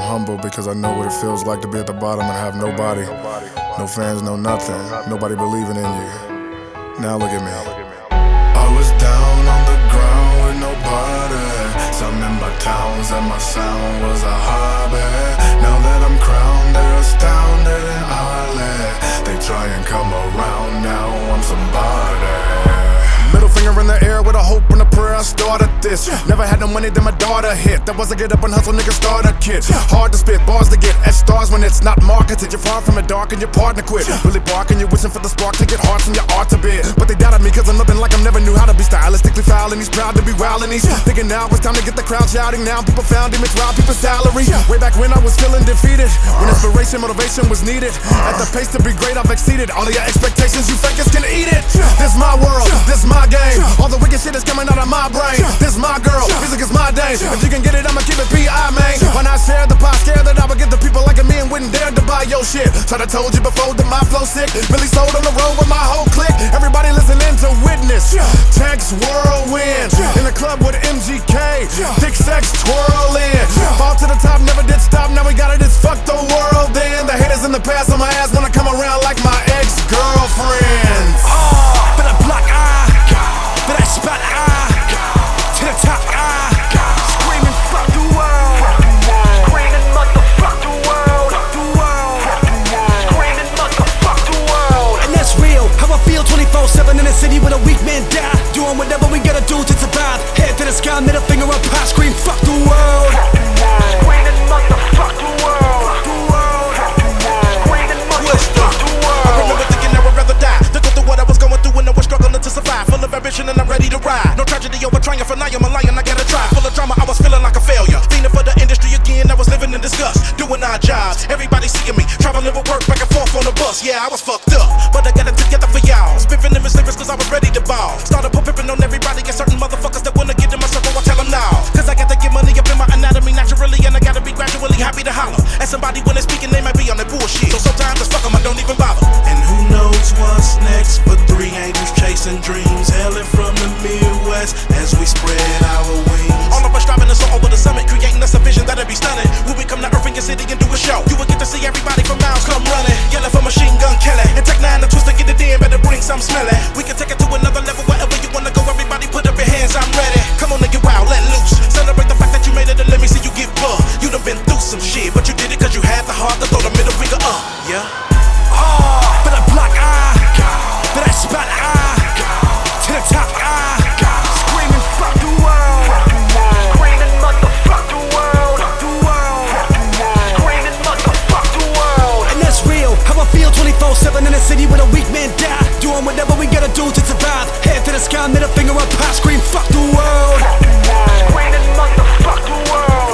humble because I know what it feels like to be at the bottom and have nobody. No fans, no nothing. Nobody believing in you. Now look at me. I was down on the ground with nobody. Some in my towns and my sound was a hobby. Now that I'm crowned, they're astounded and eyelid. They try and come around, now I'm somebody. Middle finger in the air with a hope and a prayer, I started this. Never had no money, then my daughter hit. That was a get up and hustle, nigga, start a kid. Hard to spit, bars to get at stars when it's not marketed. You're far from it dark and your partner quit. Really barking, you're wishing for the spark to get hearts in your art to bid. But they doubted me cause I'm nothing like I never knew how to be stylistically foul. And he's proud to be wild and he's thinking now it's time to get the crowd shouting. Now people found him, it's robbed people's salary. Way back when I was feeling defeated, when inspiration, motivation was needed. At the pace to be great, I've exceeded all of your expectations, you fakers can eat it. This my world, this my game. All the wicked shit is coming out of my brain. This my girl, music is my day. If you can get it, I'ma keep it P.I., man. When I share the pie, scared that I would get the people like me and wouldn't dare to buy your shit. Tried to told you before that my flow sick. Really sold on the road with my whole clique. Everybody listening to witness. Tanks whirlwind. In the club with MGK. Dick sex twirling. Fall to the top, never did stop. Now we got it, it's fuck the world then. The haters in the past on my ass wanna come around like my ex-girlfriends. But I block but I spot to the top screaming fuck the world, screaming motherfuck the world, screaming motherfuck the world. And that's real, how I feel 24/7 in the city with a weak man die. Doing whatever we gotta do to survive. Head to the sky, middle finger up high, scream fuck the world, screaming motherfuck the world, screaming motherfuck the world. I remember thinking I would rather die than go through what I was going through and I was struggling to survive. Full of ambition and I'm ready to ride. No tragedy over triumph and I am a lion, I gotta try. Full of drama, I was feeling like a failure. Fiending for the industry again, I was living in disgust. Doing odd jobs, everybody seeing me. Traveling with work, back and forth on the bus. Yeah, I was fucked up, but I got it together for y'all. Spiffing them lyrics cause I was ready to ball. Started pimping on everybody and certain motherfuckers that wanna get in my circle, I tell them now. Cause I got to get money up in my anatomy naturally and I gotta be gradually happy to holler. And somebody when they're speaking, they might be on that bullshit. So sometimes just fuck them, I don't even bother. And who knows what's next, but three angels chasing dreams. Hailing from the Midwest as we spread our wings. All of us striving to soar over the summit, creating us a vision that'll be stunning. When we come to Earth in your city and do a show, you will get to see everybody from miles come running. Yelling for machine gun killing. And Tech 9 and Twist to get it in, better bring some smelling. We can take it to another level wherever you wanna go. Everybody put up your hands, I'm ready. Come on and get wild, let loose. Celebrate the fact that you made it and let me see you get bugged. You done been through some shit, but you did it cause you had the heart to throw the middle finger up. Yeah. But I block but I spot to the top screaming fuck the world, screaming motherfuck the world, screaming motherfuck the world. And that's real, how I feel 24/7 in the city with a weak man die. Doing whatever we gotta do to survive. Head to the sky, middle finger up high, scream fuck the world, screaming motherfuck the world,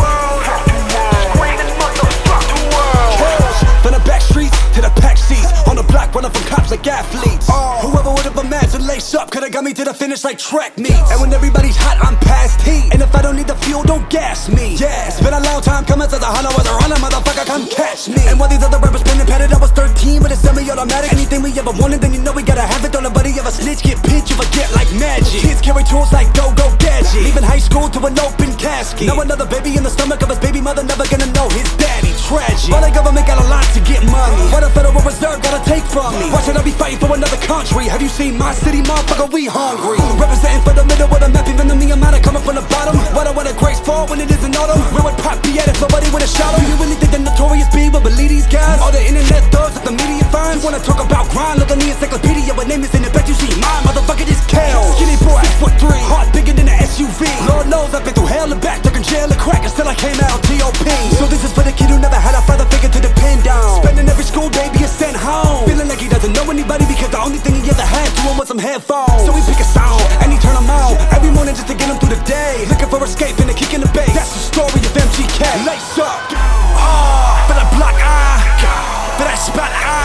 screaming motherfuck the world. From the back streets to the pack seats, on the block running from cops like athletes. Whoever would've imagined lace up could've got me to the finish like track meets. And when everybody's hot, I'm past heat. And if I don't need the fuel, don't gas me. Yeah, it's been a long time coming since a hunter was a runner, motherfucker, come catch me. And while these other rappers been padded, I was 13 with a semi-automatic. Anything we ever wanted, then you know we gotta have it. Don't nobody ever snitch, get pinched, you forget like magic. Kids carry tools like go-go gadget. Leaving high school to an open casket. Now another baby in the stomach of his baby mother, never gonna know his daddy. Tragic. Why the government got a lot to get money? Why the Federal Reserve gotta take from me? Why should I be fighting for another country? Have you seen my city, motherfucker? We hungry. Representing for the middle of the map, even though me, I'm out of coming from the bottom. Why don't want a grace fall when it isn't autumn? Where would Pop be at if nobody would've shot him? Do you really think the Notorious B would believe these guys? All the internet thugs that the media finds. You wanna talk about grind? Look on the encyclopedia, what name is in it? Bet you see mine, motherfucker, just Kel. Skinny boy, 6'3", heart bigger than an SUV. Lord knows I've been through hell and back, ducking jail and crack, and still I came out T.O.P. So this is for the kid who never had a father figure to depend on. Spending every school day being sent home, feeling like he doesn't know anybody because the only thing he ever had to him was some headphones. So he pick a song and he turn them on every morning just to get him through the day. Looking for escape and a kick in the base. That's the story of MGK. Lace up, but I block but I spot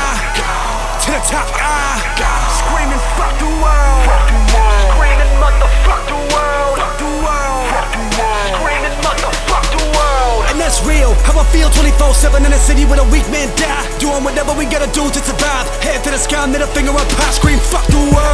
to the top screaming fuck the world, screaming motherfuck the world, screaming motherfuck the world. And that's real, how I feel 24/7 in the city with a weak man die. Doing whatever we gotta do to survive. Head to the sky, middle finger up high, scream fuck the world.